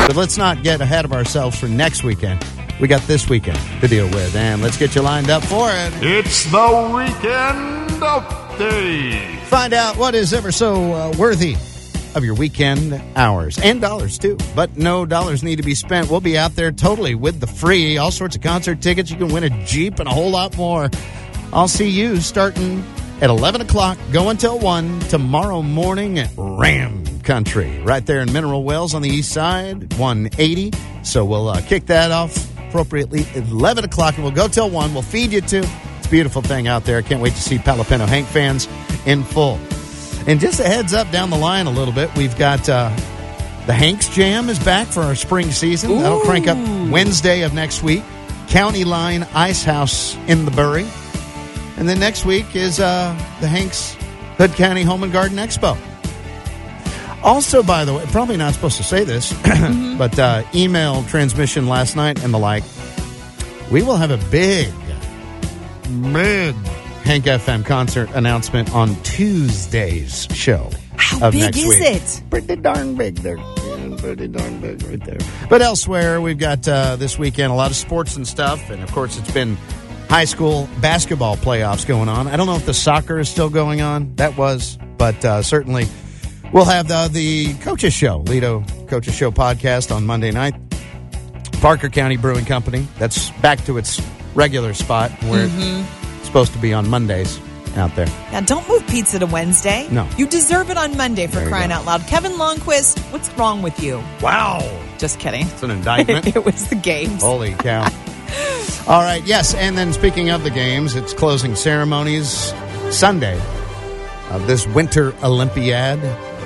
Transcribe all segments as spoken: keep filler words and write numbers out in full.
But let's not get ahead of ourselves for next weekend. We got this weekend to deal with, and let's get you lined up for it. It's the Weekend Update. Find out what is ever so uh, worthy of your weekend hours and dollars, too. But no dollars need to be spent. We'll be out there totally with the free. All sorts of concert tickets. You can win a Jeep and a whole lot more. I'll see you starting at eleven o'clock, go until one tomorrow morning at Ram Country, right there in Mineral Wells on the east side, one eighty. So we'll uh, kick that off appropriately at eleven o'clock, and we'll go till one. We'll feed you, too. It's a beautiful thing out there. I can't wait to see Palapeno Hank fans in full. And just a heads up down the line a little bit, we've got uh, the Hanks Jam is back for our spring season. Ooh. That'll crank up Wednesday of next week. County Line Ice House in the Bury. And then next week is uh, the Hanks Hood County Home and Garden Expo. Also, by the way, probably not supposed to say this, mm-hmm. but uh, email transmission last night and the like. We will have a big, big Hank F M concert announcement on Tuesday's show. How of big next is week. it? Pretty darn big there. Yeah, pretty darn big right there. But elsewhere, we've got uh, this weekend a lot of sports and stuff. And, of course, it's been high school basketball playoffs going on. I don't know if the soccer is still going on. That was. But uh, certainly we'll have the, the Coaches Show, Lido Coaches Show podcast on Monday night. Parker County Brewing Company. That's back to its regular spot where mm-hmm. it's supposed to be on Mondays out there. Now, don't move pizza to Wednesday. No. You deserve it on Monday, for There crying go. out loud. Kevin Longquist, what's wrong with you? Wow. Just kidding. It's an indictment. It was the games. Holy cow. All right, yes, and then speaking of the games, it's closing ceremonies Sunday of this Winter Olympiad.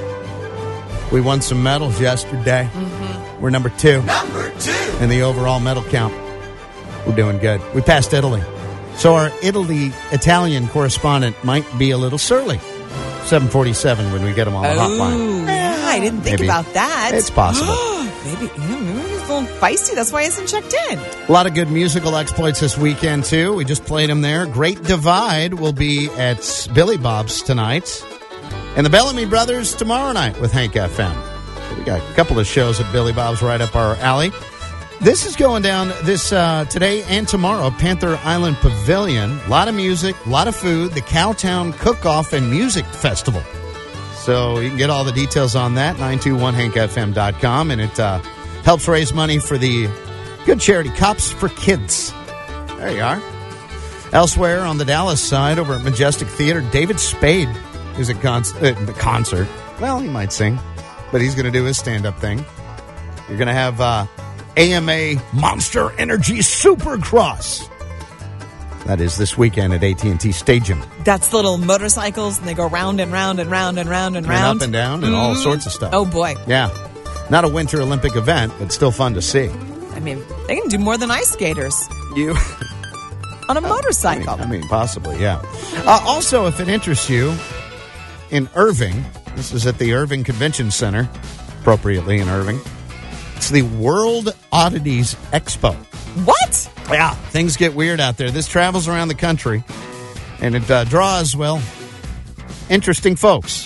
We won some medals yesterday. Mm-hmm. We're number two. Number two. In the overall medal count. We're doing good. We passed Italy. So our Italy-Italian correspondent might be a little surly. seven forty-seven when we get him on the oh, hotline. Yeah, I didn't think Maybe. about that. It's possible. maybe, yeah, maybe he's a little feisty. That's why he hasn't checked in. A lot of good musical exploits this weekend, too. We just played him there. Great Divide will be at Billy Bob's tonight. And the Bellamy Brothers tomorrow night with Hank F M. So we got a couple of shows at Billy Bob's right up our alley. This is going down this uh, today and tomorrow, Panther Island Pavilion. A lot of music, a lot of food, the Cowtown Cook-Off and Music Festival. So you can get all the details on that, nine two one hank f m dot com. And it uh, helps raise money for the good charity Cops for Kids. There you are. Elsewhere on the Dallas side, over at Majestic Theater, David Spade is at con- uh, the concert. Well, he might sing, but he's going to do his stand-up thing. You're going to have uh, A M A Monster Energy Supercross. That is this weekend at A T and T Stadium. That's little motorcycles, and they go round and round and round and round and round. And up and down and mm-hmm. all sorts of stuff. Oh, boy. Yeah. Not a Winter Olympic event, but still fun to see. I mean, they can do more than ice skaters. You... On a motorcycle. I mean, I mean possibly, yeah. Uh, also, if it interests you, in Irving, this is at the Irving Convention Center, appropriately in Irving, it's the World Oddities Expo. What? Yeah, things get weird out there. This travels around the country, and it uh, draws, well, interesting folks.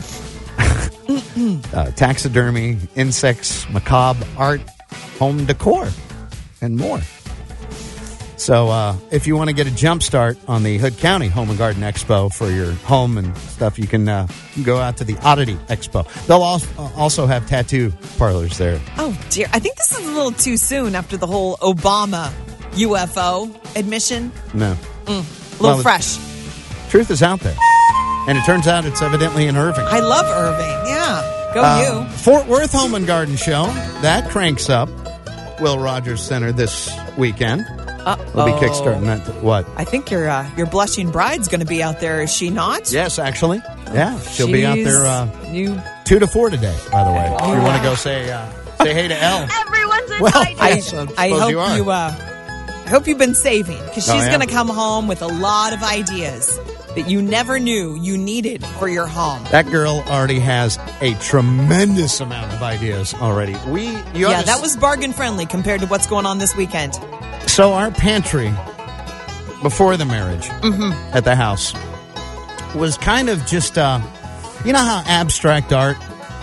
uh, taxidermy, insects, macabre art, home decor, and more. So uh, if you want to get a jump start on the Hood County Home and Garden Expo for your home and stuff, you can uh, go out to the Oddity Expo. They'll also have tattoo parlors there. Oh, dear. I think this is a little too soon after the whole Obama U F O admission. No. Mm, a little well, fresh. Truth is out there. And it turns out it's evidently in Irving. I love Irving. Yeah. Go uh, you. Fort Worth Home and Garden Show. That cranks up Will Rogers Center this weekend. Uh-oh. We'll be kickstarting that. To, what? I think your uh, your blushing bride's going to be out there, is she not? Yes, actually. Yeah, she'll She's, be out there uh, you... two to four today, by the way. If you want to go say uh, say hey to Elle. Everyone's Well, invited. I, yes, I I suppose hope you are. you, uh, I hope you've been saving, because she's Oh, yeah? going to come home with a lot of ideas that you never knew you needed for your home. That girl already has a tremendous amount of ideas already. We, you Yeah, that was bargain friendly compared to what's going on this weekend. So our pantry before the marriage Mm-hmm. at the house was kind of just, uh, you know how abstract art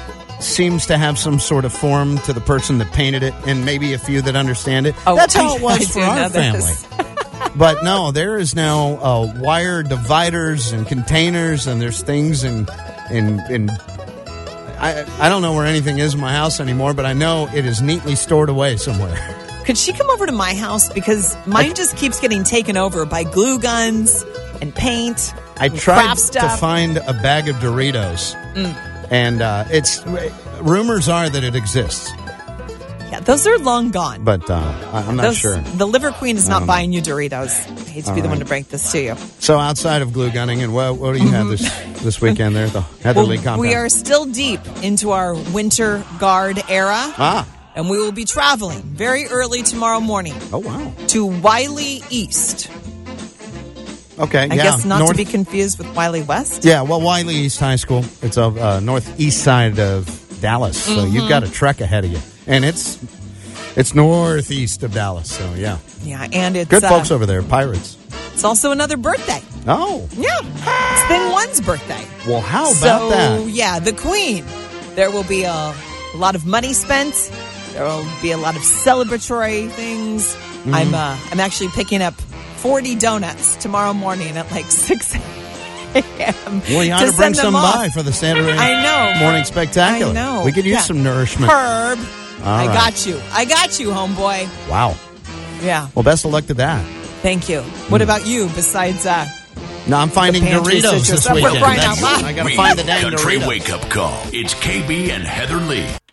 seems to have some sort of form to the person that painted it, and maybe a few that understand it. Oh, That's how I- it was I for do our know family. this. But no, there is now uh, wire dividers and containers, and there's things in in in. I I don't know where anything is in my house anymore, but I know it is neatly stored away somewhere. Could she come over to my house? Because mine I- just keeps getting taken over by glue guns and paint. I and tried craft to stuff. find a bag of Doritos, Mm. and uh, it's rumors are that it exists, Yeah, those are long gone. but uh, I- I'm not Those- sure. The Liver Queen is not Um, buying you Doritos. I hate to be all the one right. to break this to you. So outside of glue gunning, and what, what do you have this this weekend there at the Heatherly Well, compound? we are still deep into our winter guard era, ah and we will be traveling very early tomorrow morning oh wow to Wiley East. okay I yeah guess not North, to be confused with Wiley West. yeah well Wiley East High School, it's a uh, northeast side of Dallas, so Mm-hmm. you've got a trek ahead of you, and it's it's northeast of Dallas, so yeah, Yeah, and it's good uh, folks over there, Pirates. it's also another birthday. Oh Yeah, it's Thing One's birthday. well, how about so, that? yeah, the Queen. There will be a, a lot of money spent. There will be a lot of celebratory things. Mm-hmm. I'm uh, I'm actually picking up forty donuts tomorrow morning at like six a.m. Well, you ought to to bring send some them off. by for the Saturday I know. morning spectacular. I know. We could use Yeah. some nourishment. Herb, All I right. got you. I got you, homeboy. Wow. Yeah, Well, best of luck to that. thank you. What about you? Besides, uh, No, I'm finding The pantry Doritos citrus. this We're weekend. crying That's- out loud. I got to Real find the dang Country Doritos. Wake Up Call. It's K B and Heather Lee.